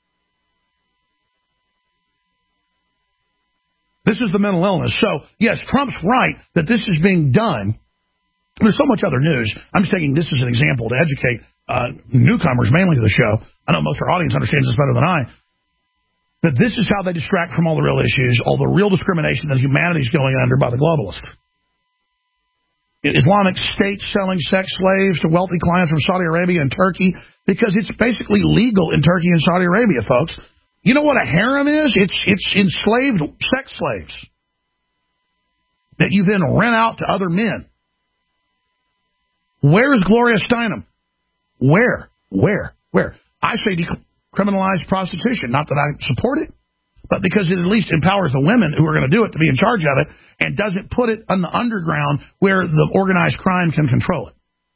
This is the mental illness. So, yes, Trump's right that this is being done. There's so much other news. I'm just taking this as an example to educate uh, newcomers, mainly to the show. I know most of our audience understands this better than I. That this is how they distract from all the real issues, all the real discrimination that humanity is going under by the globalists. Islamic State selling sex slaves to wealthy clients from Saudi Arabia and Turkey because it's basically legal in Turkey and Saudi Arabia, folks. You know what a harem is? It's it's enslaved sex slaves that you then rent out to other men. Where is Gloria Steinem? Where? Where? Where? I say decriminalize prostitution. Not that I support it, but because it at least empowers the women who are going to do it to be in charge of it and doesn't put it on the underground where the organized crime can control it.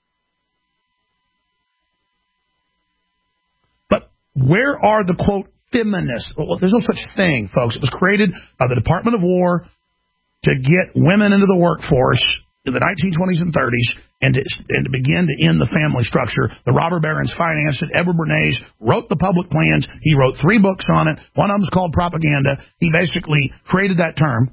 But where are the, quote, feminists? Well, there's no such thing, folks. It was created by the Department of War to get women into the workforce in the nineteen twenties and thirties and to, and to begin to end the family structure. The robber barons financed it. Edward Bernays wrote the public plans. He wrote three books on it. One of them is called Propaganda. He basically created that term.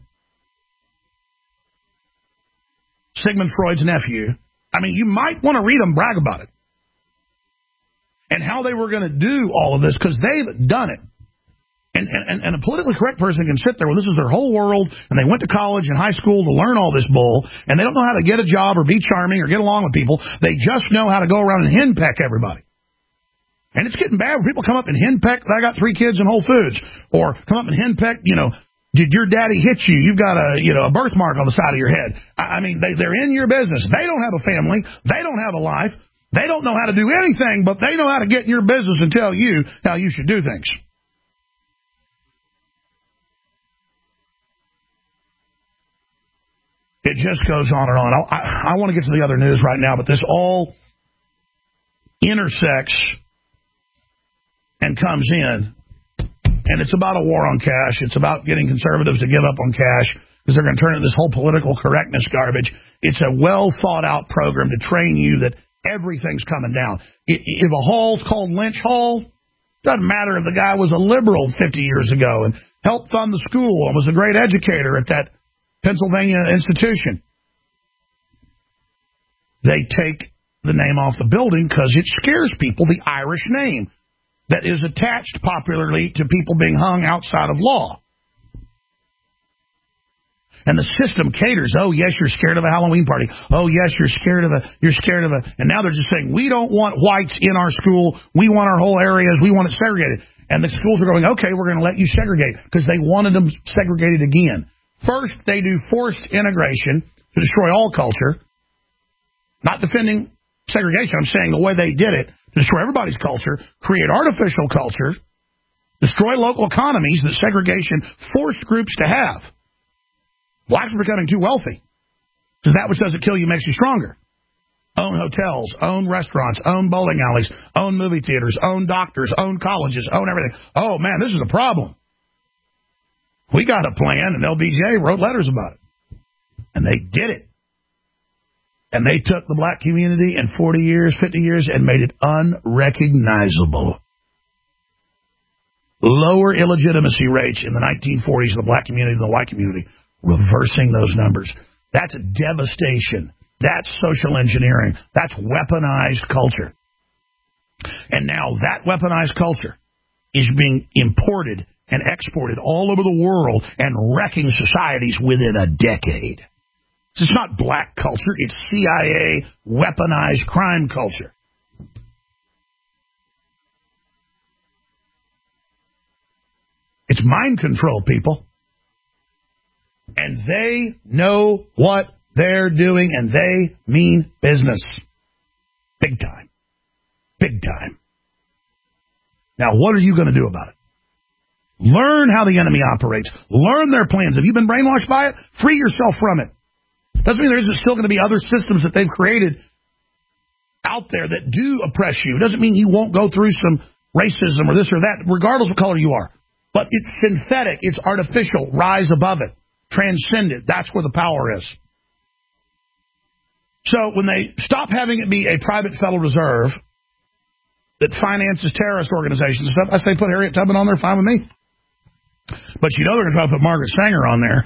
Sigmund Freud's nephew. I mean, you might want to read them brag about it. And how they were going to do all of this, because they've done it. And, and, and a politically correct person can sit there, well, this is their whole world, and they went to college and high school to learn all this bull, and they don't know how to get a job or be charming or get along with people. They just know how to go around and henpeck everybody. And it's getting bad when people come up and henpeck, I got three kids in Whole Foods, or come up and henpeck, you know, did your daddy hit you? You've got a, you know, a birthmark on the side of your head. I mean, they, they're in your business. They don't have a family. They don't have a life. They don't know how to do anything, but they know how to get in your business and tell you how you should do things. It just goes on and on. I, I want to get to the other news right now, but this all intersects and comes in. And it's about a war on cash. It's about getting conservatives to give up on cash because they're going to turn into this whole political correctness garbage. It's a well-thought-out program to train you that everything's coming down. If a hall's called Lynch Hall, doesn't matter if the guy was a liberal fifty years ago and helped fund the school and was a great educator at that Pennsylvania institution. They take the name off the building because it scares people, the Irish name that is attached popularly to people being hung outside of law. And the system caters, oh, yes, you're scared of a Halloween party. Oh, yes, you're scared of a, you're scared of a, and now they're just saying, we don't want whites in our school. We want our whole areas. We want it segregated. And the schools are going, okay, we're going to let you segregate because they wanted them segregated again. First, they do forced integration to destroy all culture. Not defending segregation. I'm saying the way they did it, to destroy everybody's culture, create artificial culture, destroy local economies that segregation forced groups to have. Blacks are becoming too wealthy. Because that which doesn't kill you makes you stronger. Own hotels, own restaurants, own bowling alleys, own movie theaters, own doctors, own colleges, own everything. Oh, man, this is a problem. We got a plan, and L B J wrote letters about it. And they did it. And they took the black community in forty years, fifty years, and made it unrecognizable. Lower illegitimacy rates in the nineteen forties in the black community than the white community, reversing those numbers. That's devastation. That's social engineering. That's weaponized culture. And now that weaponized culture is being imported and exported all over the world and wrecking societies within a decade. It's not black culture. It's C I A weaponized crime culture. It's mind control, people. And they know what they're doing, and they mean business. Big time. Big time. Now, what are you going to do about it? Learn how the enemy operates. Learn their plans. If you've been brainwashed by it, free yourself from it. Doesn't mean there isn't still going to be other systems that they've created out there that do oppress you. It doesn't mean you won't go through some racism or this or that, regardless of color you are. But it's synthetic. It's artificial. Rise above it. Transcend it. That's where the power is. So when they stop having it be a private Federal Reserve that finances terrorist organizations and stuff, I say put Harriet Tubman on there, fine with me. But you know they're going to try to put Margaret Sanger on there.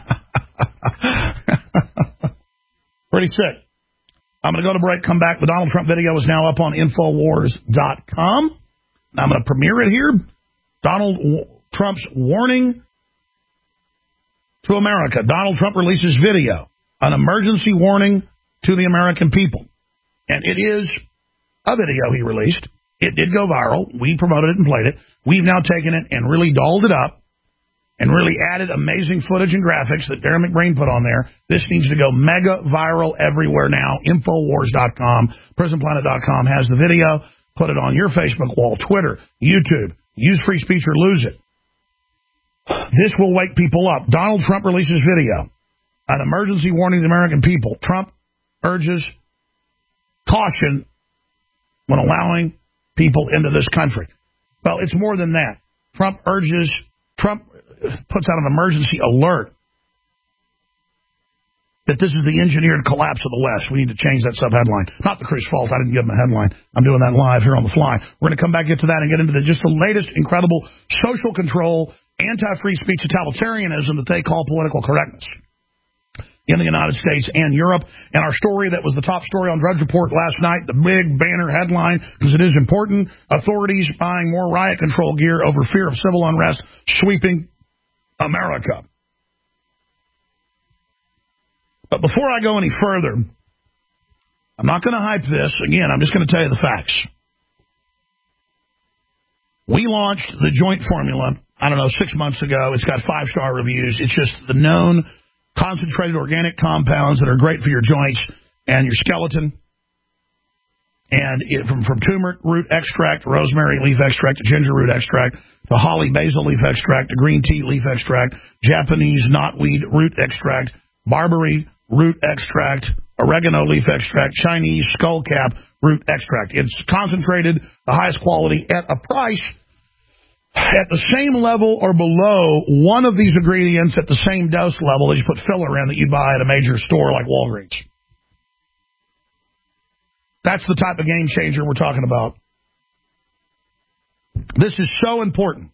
Pretty sick. I'm going to go to break, come back. The Donald Trump video is now up on Infowars dot com. I'm going to premiere it here. Donald Trump's warning to America. Donald Trump releases video, an emergency warning to the American people. And it is a video he released. It did go viral. We promoted it and played it. We've now taken it and really dolled it up and really added amazing footage and graphics that Darren McBreen put on there. This needs to go mega viral everywhere now. Infowars dot com, prison planet dot com has the video. Put it on your Facebook wall, Twitter, YouTube. Use free speech or lose it. This will wake people up. Donald Trump releases video. An emergency warning to the American people. Trump urges caution when allowing people into this country. Well, it's more than that. Trump urges, Trump puts out an emergency alert that this is the engineered collapse of the West. We need to change that sub-headline. Not the Chris fault. I didn't give him a headline. I'm doing that live here on the fly. We're going to come back into that and get into the, just the latest incredible social control, anti-free speech totalitarianism that they call political correctness in the United States and Europe. And our story that was the top story on Drudge Report last night, the big banner headline, because it is important, authorities buying more riot control gear over fear of civil unrest sweeping America. But before I go any further, I'm not going to hype this. Again, I'm just going to tell you the facts. We launched the joint formula, I don't know, six months ago. It's got five-star reviews. It's just the known concentrated organic compounds that are great for your joints and your skeleton. And it, from, from turmeric root extract, rosemary leaf extract, to ginger root extract, to holly basil leaf extract, to green tea leaf extract, Japanese knotweed root extract, barberry root extract, oregano leaf extract, Chinese skullcap root extract. It's concentrated, the highest quality, at a price at the same level or below one of these ingredients at the same dose level as you put filler in that you buy at a major store like Walgreens. That's the type of game changer we're talking about. This is so important.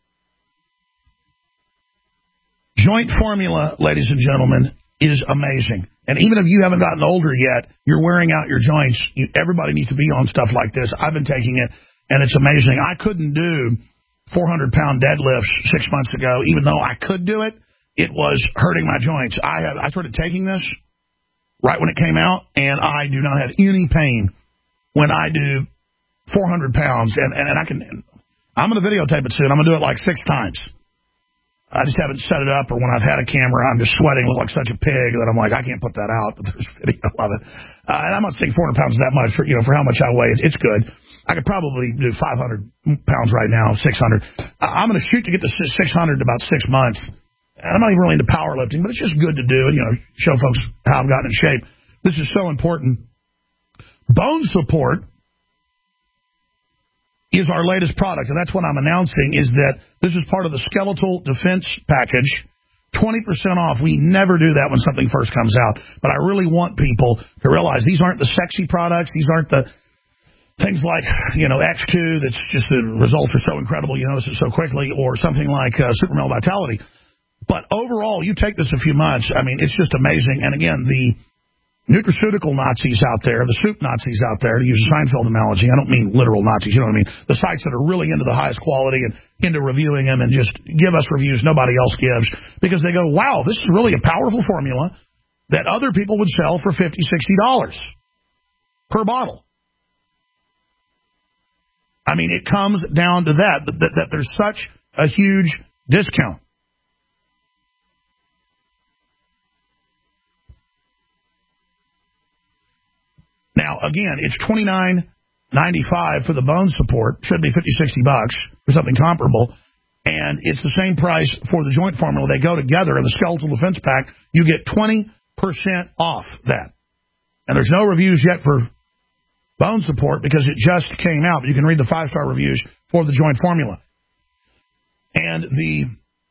Joint formula, ladies and gentlemen, is amazing. And even if you haven't gotten older yet, you're wearing out your joints. You, everybody needs to be on stuff like this. I've been taking it, and it's amazing. I couldn't do four hundred pound deadlifts six months ago, even though I could do it. It was hurting my joints. I have I started taking this right when it came out, and I do not have any pain when I do four hundred pounds. And, and, and I can, I'm going to videotape it soon. I'm going to do it like six times. I just haven't set it up, or when I've had a camera, I'm just sweating, look like such a pig that I'm like, I can't put that out, but there's video of it. Uh, and I'm not saying four hundred pounds is that much for, you know, for how much I weigh. It's, it's good. I could probably do five hundred pounds right now, six hundred. Uh, I'm going to shoot to get to six hundred in about six months. And I'm not even really into powerlifting, but it's just good to do it, you know, show folks how I've gotten in shape. This is so important. Bone Support is our latest product, and that's what I'm announcing, is that this is part of the Skeletal Defense Package, twenty percent off. We never do that when something first comes out, but I really want people to realize these aren't the sexy products. These aren't the things like, you know, X two, that's just the results are so incredible, you notice it so quickly, or something like uh, Super Male Vitality. But overall, you take this a few months, I mean, it's just amazing. And again, the nutraceutical Nazis out there, the soup Nazis out there, to use a Seinfeld analogy, I don't mean literal Nazis, you know what I mean? The sites that are really into the highest quality and into reviewing them and just give us reviews nobody else gives, because they go, wow, this is really a powerful formula that other people would sell for fifty dollars, sixty dollars per bottle. I mean, it comes down to that, that, that, that there's such a huge discount. Now, again, it's twenty-nine ninety-five for the Bone Support. Should be fifty, sixty bucks or something comparable. And it's the same price for the joint formula. They go together in the Skeletal Defense Pack. You get twenty percent off that. And there's no reviews yet for Bone Support because it just came out. But you can read the five-star reviews for the joint formula. And the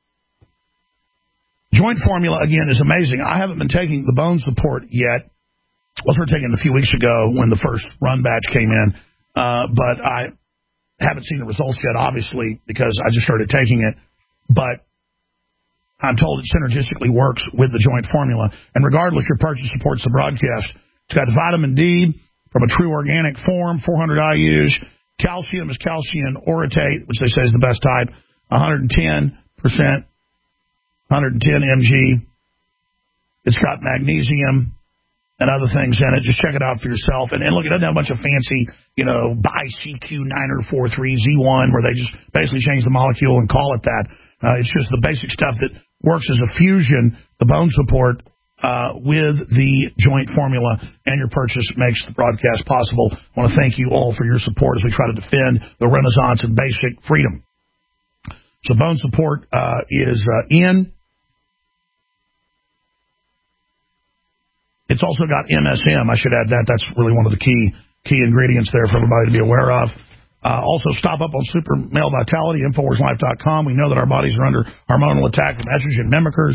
joint formula, again, is amazing. I haven't been taking the Bone Support yet. I was taking it a few weeks ago when the first run batch came in, uh, but I haven't seen the results yet, obviously, because I just started taking it. But I'm told it synergistically works with the joint formula. And regardless, your purchase supports the broadcast. It's got vitamin D from a true organic form, four hundred I U's. Calcium is calcium orotate, which they say is the best type, one hundred ten percent, one hundred ten milligrams. It's got magnesium and other things in it. Just check it out for yourself. And, and look, it doesn't have a bunch of fancy, you know, by C Q nine or four three Z one, where they just basically change the molecule and call it that. Uh, it's just the basic stuff that works as a fusion, the Bone Support, uh, with the joint formula, and your purchase makes the broadcast possible. I want to thank you all for your support as we try to defend the renaissance of basic freedom. So Bone Support uh, is uh, in. It's also got M S M. I should add that. That's really one of the key key ingredients there for everybody to be aware of. Uh, also, stop up on Super Male Vitality, Infowars Life dot com. We know that our bodies are under hormonal attack from estrogen mimickers.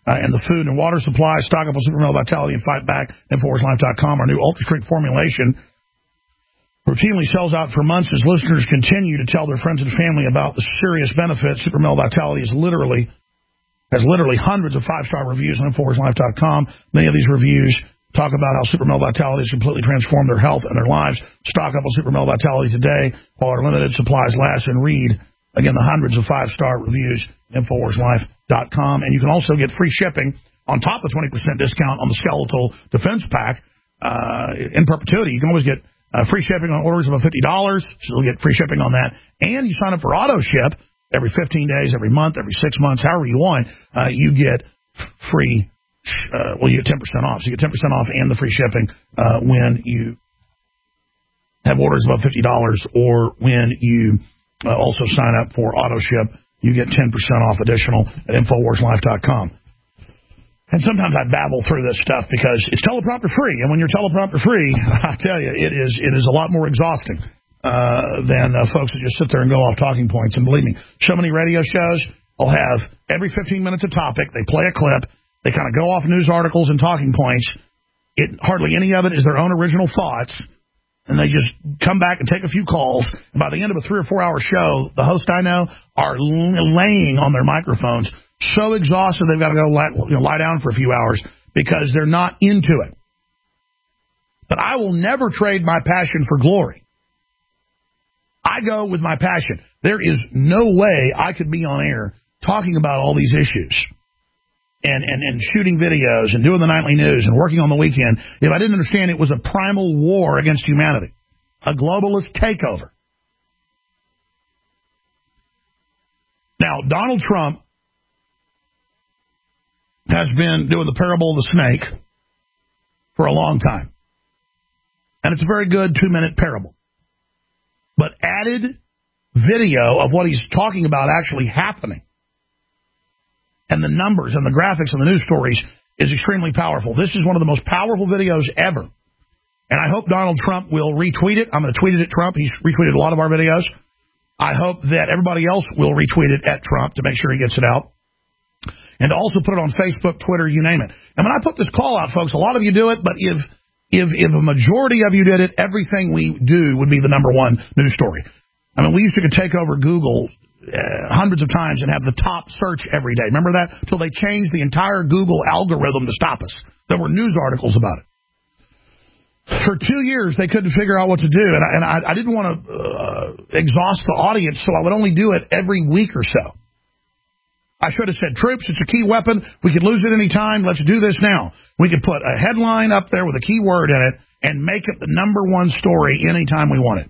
uh, and the food and water supply. Stock up on Super Male Vitality and fight back. Infowars Life dot com. Our new Ultra Strength formulation routinely sells out for months as listeners continue to tell their friends and family about the serious benefits. Super Male Vitality is literally has literally hundreds of five-star reviews on Infowars Life dot com. Many of these reviews talk about how Super Male Vitality has completely transformed their health and their lives. Stock up on Super Male Vitality today while our limited supplies last, and read, again, the hundreds of five-star reviews at Infowars Life dot com. And you can also get free shipping on top of twenty percent discount on the Skeletal Defense Pack uh, in perpetuity. You can always get uh, free shipping on orders of fifty dollars, so you'll get free shipping on that. And you sign up for auto ship every fifteen days, every month, every six months, however you want, uh, you get free, uh, well, you get ten percent off. So you get ten percent off and the free shipping uh, when you have orders above fifty dollars, or when you uh, also sign up for auto ship, you get ten percent off additional at Infowars Life dot com. And sometimes I babble through this stuff because it's teleprompter free, and when you're teleprompter free, I tell you, it is it is a lot more exhausting Uh, than uh, folks that just sit there and go off talking points. And believe me, so many radio shows will have every fifteen minutes a topic. They play a clip. They kind of go off news articles and talking points. It hardly any of it is their own original thoughts. And they just come back and take a few calls. And by the end of a three or four hour show, the hosts I know are laying on their microphones, so exhausted they've got to go lie, you know, lie down for a few hours because they're not into it. But I will never trade my passion for glory. I go with my passion. There is no way I could be on air talking about all these issues and, and, and shooting videos and doing the nightly news and working on the weekend if I didn't understand it was a primal war against humanity, a globalist takeover. Now, Donald Trump has been doing the parable of the snake for a long time. And it's a very good two-minute parable. But added video of what he's talking about actually happening and the numbers and the graphics and the news stories is extremely powerful. This is one of the most powerful videos ever. And I hope Donald Trump will retweet it. I'm going to tweet it at Trump. He's retweeted a lot of our videos. I hope that everybody else will retweet it at Trump to make sure he gets it out. And also put it on Facebook, Twitter, you name it. And when I put this call out, folks, a lot of you do it, but if If if a majority of you did it, everything we do would be the number one news story. I mean, we used to take over Google uh, hundreds of times and have the top search every day. Remember that? Until they changed the entire Google algorithm to stop us. There were news articles about it. For two years, they couldn't figure out what to do, and I, and I, I didn't want to uh, exhaust the audience, so I would only do it every week or so. I should have said, troops, it's a key weapon. We could lose it any time. Let's do this now. We could put a headline up there with a key word in it and make it the number one story anytime we want it.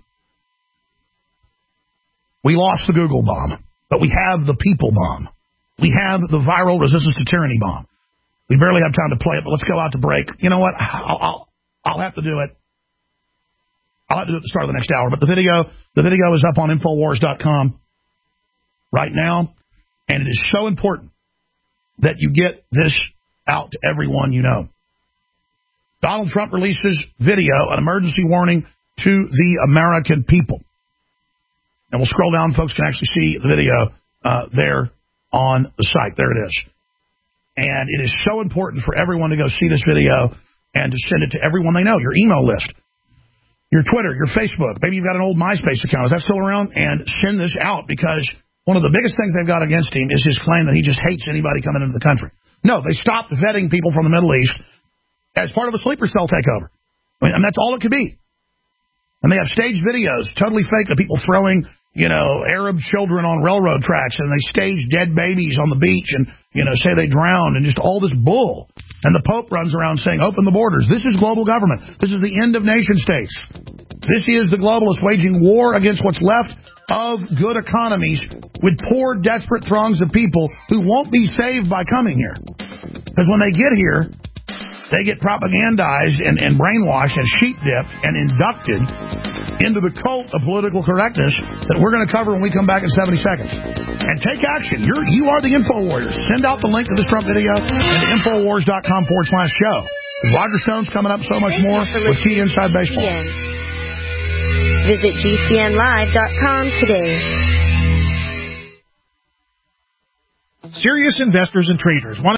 We lost the Google bomb, but we have the people bomb. We have the viral resistance to tyranny bomb. We barely have time to play it, but let's go out to break. You know what? I'll, I'll, I'll have to do it. I'll have to do it at the start of the next hour. But the video, the video is up on Infowars dot com right now. And it is so important that you get this out to everyone you know. Donald Trump releases video, an emergency warning to the American people. And we'll scroll down. Folks can actually see the video uh, there on the site. There it is. And it is so important for everyone to go see this video and to send it to everyone they know, your email list, your Twitter, your Facebook. Maybe you've got an old MySpace account. Is that still around? And send this out, because one of the biggest things they've got against him is his claim that he just hates anybody coming into the country. No, they stopped vetting people from the Middle East as part of a sleeper cell takeover. I mean, and that's all it could be. And they have staged videos, totally fake, of people throwing, you know, Arab children on railroad tracks, and they stage dead babies on the beach and, you know, say they drowned, and just all this bull. And the Pope runs around saying, open the borders. This is global government. This is the end of nation states. This is the globalists waging war against what's left of good economies with poor, desperate throngs of people who won't be saved by coming here. Because when they get here, they get propagandized and, and brainwashed and sheep-dipped and inducted into the cult of political correctness that we're going to cover when we come back in seventy seconds. And take action. You're, you are the Info Warriors. Send out the link to this Trump video and to Infowars.com forward slash show. Roger Stone's coming up, so much more with T Inside Baseball. Visit G C N live dot com today. Serious investors and traders want